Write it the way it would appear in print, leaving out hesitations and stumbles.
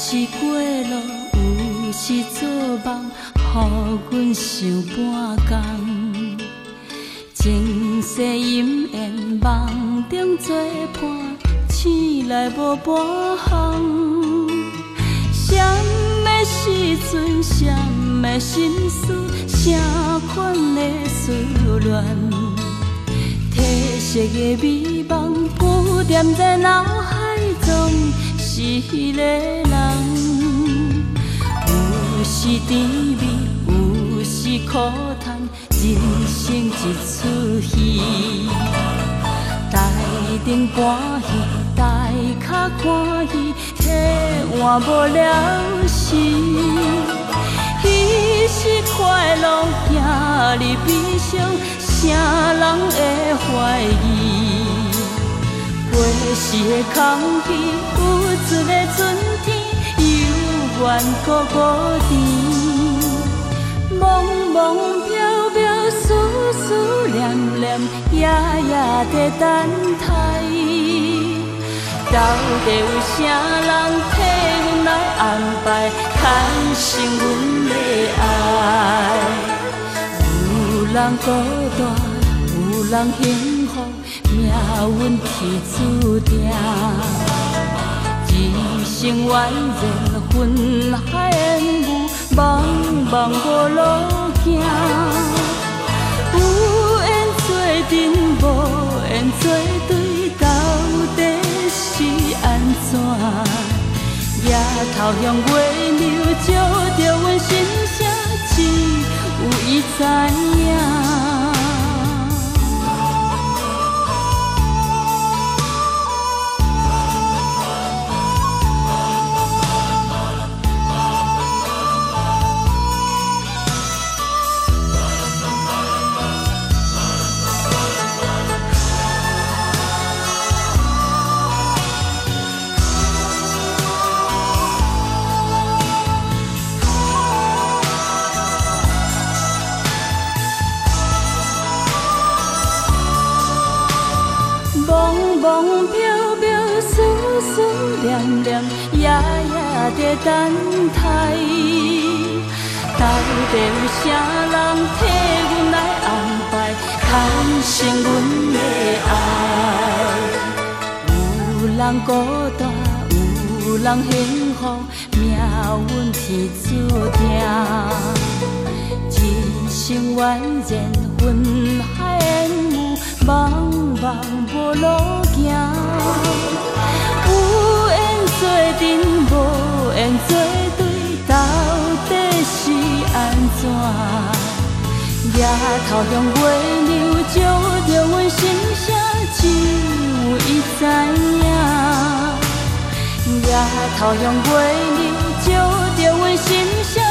时过路，有时做梦，予阮想半天。情世阴缘，梦中作伴，醒来无半项。什么时阵，什么心事，啥款的思恋？褪色的美梦，浮点在脑海中，是迄个人。有时甜蜜，有时苦叹，人生一出戏。台顶欢喜，台脚看戏，替换无了时。彼时快乐，今日悲伤，啥人会怀疑？过时的空虚，有一个春天，犹原孤孤甜。茫茫渺渺，思思念念，夜夜在等待。到底有啥人替阮来安排，牵成阮的爱？有人孤单，有人幸福，命运天注定。人生蜿蜒，魂海烟雾，茫茫无路行。有缘做阵，无缘做对，到底是安怎？夜头向月亮照着阮心声，只有伊知影。茫茫渺渺，思思念念，夜夜在等待。到底有啥人替阮来安排，牵成阮的爱？有人孤单，有人幸福，命运天注定。人生蜿蜒，魂海烟雾，茫茫无路行。有缘做阵，无缘做对，到底是安怎？夜头向月亮照着阮心声，只有伊知影。夜头向月亮照着阮心声。